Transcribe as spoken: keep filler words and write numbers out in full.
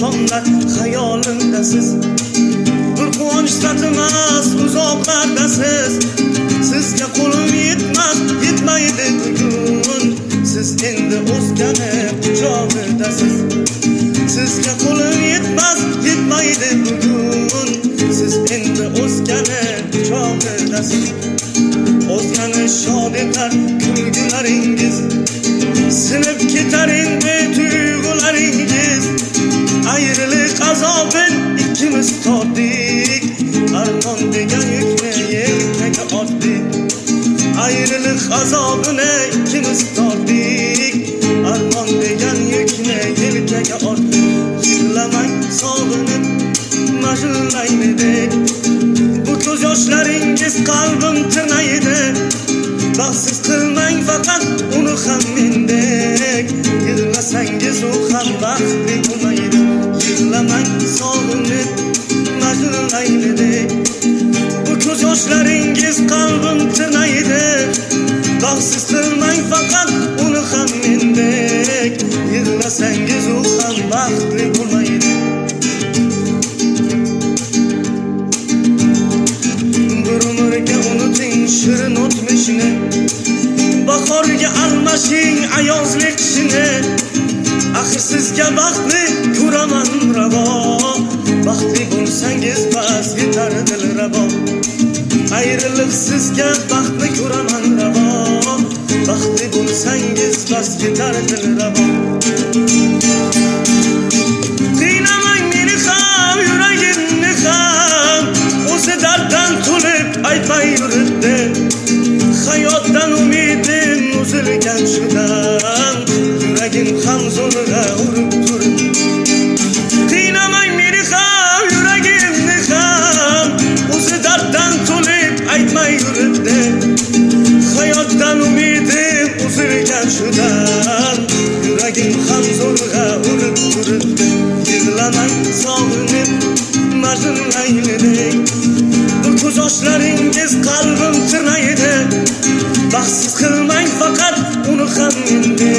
oqshomlar xayolimdasiz. Bir quvonch tatimas uzoqlardasiz. Sizga qo'lim yetmas, yetmaydi bugun. Siz endi o'zgani quchog'idasiz. Sizga qo'lim yetmas, yetmaydi bugun. Siz endi o'zgani quchog'idasiz. O'zgani shod etar kulgularingiz. Sinib ketar endi tuyg'ularingiz. Ayriliq azobin ikkimiz tortdik. Armon degan yukni yelkaga ortdik. Ayriliq azobini ikkimiz tortdik. Armon degan yukni yelkaga ortdik. Yig'lamang sog'inib majillaylik. Bu ko'z yoshlaringiz qalbim tirnaydi. Baxtsiz qilmang faqat uni ham mendek. Yig'lasangiz u ham baxtli bo'lmaydi. Yig'lamang sog'inib majillaylik. Bu ko'z yoshlaringiz qalbim tirnaydi. Baxtsiz qilmang faqat uni ham mendek. Yig'lasangiz u ham baxtli bo'lmaydi. Bir umrga unuting shirin o'tmishni. Bahorga almashing ayozlik qishini. Axir sizga baxtli ko'raman ravo. Baxtli bo'lsangiz bas yetar dilrabo. Ayriliq sizga baxtli ko'raman ravo. Baxtli bo'lsangiz bas yetar dilrabo. Qiynamang meni ham, yuragimni ham. O'zi darddan to'lib aytmay yuribdi. Hayotdan umidim uzilgan shudan. Yuragim ham zo'rg'a urib turibdi. Qiynamang meni ham, yuragimni ham. O'zi darddan to'lib aytmay yuribdi. Hayotdan umidim uzilgan shudan. Yuragim ham zo'rg'a urib turibdi. Yig'lamang sog'inib majillaylik. Bu ko'z yoshlaringiz qalbim tirnaydi. Baxtsiz qilmang faqat uni ham mendek.